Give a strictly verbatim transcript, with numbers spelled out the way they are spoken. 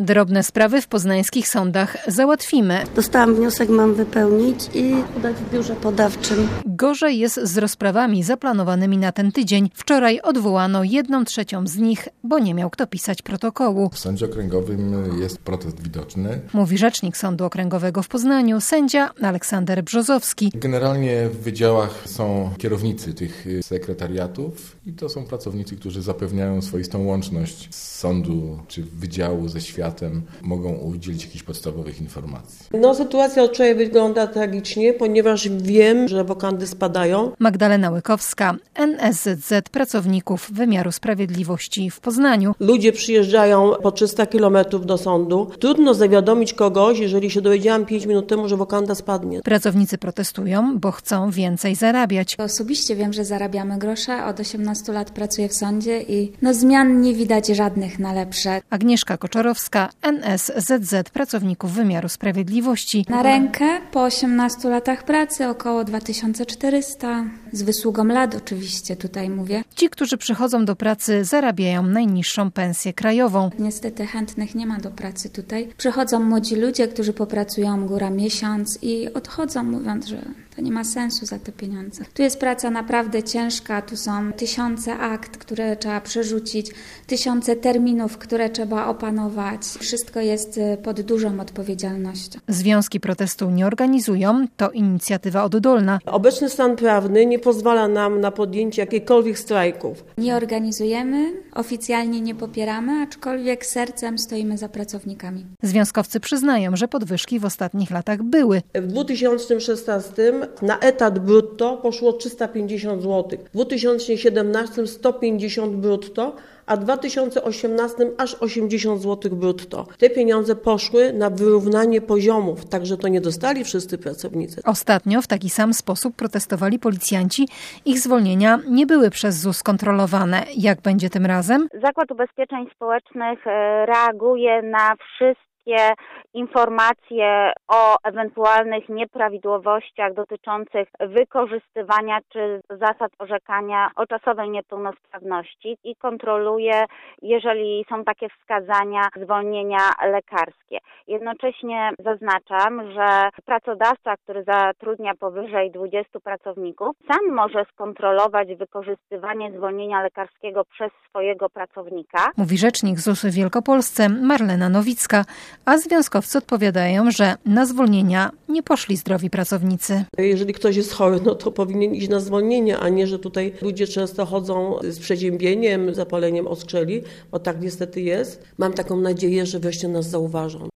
Drobne sprawy w poznańskich sądach załatwimy. Dostałam wniosek, mam wypełnić i podać w biurze podawczym. Gorzej jest z rozprawami zaplanowanymi na ten tydzień. Wczoraj odwołano jedną trzecią z nich, bo nie miał kto pisać protokołu. W sądzie okręgowym jest protest widoczny. Mówi rzecznik Sądu Okręgowego w Poznaniu, sędzia Aleksander Brzozowski. Generalnie w wydziałach są kierownicy tych sekretariatów i to są pracownicy, którzy zapewniają swoistą łączność z sądu czy wydziału ze światem. Mogą udzielić jakichś podstawowych informacji. No, sytuacja od wczoraj wygląda tragicznie, ponieważ wiem, że wokandy spadają. Magdalena Łykowska, N S Z Z pracowników wymiaru sprawiedliwości w Poznaniu. Ludzie przyjeżdżają po trzysta kilometrów do sądu. Trudno zawiadomić kogoś, jeżeli się dowiedziałam pięć minut temu, że wokanda spadnie. Pracownicy protestują, bo chcą więcej zarabiać. Osobiście wiem, że zarabiamy grosze. Od osiemnastu lat pracuję w sądzie i no zmian nie widać żadnych na lepsze. Agnieszka Koczorowska, N S Z Z pracowników wymiaru sprawiedliwości. Na rękę po osiemnastu latach pracy około dwa tysiące czterysta. Z wysługą lat oczywiście tutaj mówię. Ci, którzy przychodzą do pracy, zarabiają najniższą pensję krajową. Niestety chętnych nie ma do pracy tutaj. Przychodzą młodzi ludzie, którzy popracują góra miesiąc i odchodzą, mówiąc, że to nie ma sensu za te pieniądze. Tu jest praca naprawdę ciężka, tu są tysiące akt, które trzeba przerzucić, tysiące terminów, które trzeba opanować. Wszystko jest pod dużą odpowiedzialnością. Związki protestu nie organizują, to inicjatywa oddolna. Obecny stan prawny nie pozwala nam na podjęcie jakichkolwiek strajków. Nie organizujemy, oficjalnie nie popieramy, aczkolwiek sercem stoimy za pracownikami. Związkowcy przyznają, że podwyżki w ostatnich latach były. W dwa tysiące szesnastym na etat brutto poszło trzysta pięćdziesiąt złotych, w dwa tysiące siedemnastym sto pięćdziesiąt brutto, a w dwa tysiące osiemnastym aż osiemdziesiąt złotych brutto. Te pieniądze poszły na wyrównanie poziomów, także to nie dostali wszyscy pracownicy. Ostatnio w taki sam sposób protestowali policjanci. Ich zwolnienia nie były przez Z U S kontrolowane. Jak będzie tym razem? Zakład Ubezpieczeń Społecznych reaguje na wszystkie informacje o ewentualnych nieprawidłowościach dotyczących wykorzystywania czy zasad orzekania o czasowej niepełnosprawności i kontroluje, jeżeli są takie wskazania, zwolnienia lekarskie. Jednocześnie zaznaczam, że pracodawca, który zatrudnia powyżej dwudziestu pracowników, sam może skontrolować wykorzystywanie zwolnienia lekarskiego przez swojego pracownika. Mówi rzecznik Z U S w Wielkopolsce Marlena Nowicka, a związkowcy odpowiadają, że na zwolnienia nie poszli zdrowi pracownicy. Jeżeli ktoś jest chory, no to powinien iść na zwolnienie, a nie, że tutaj ludzie często chodzą z przeziębieniem, zapaleniem oskrzeli, bo tak niestety jest. Mam taką nadzieję, że wreszcie nas zauważą.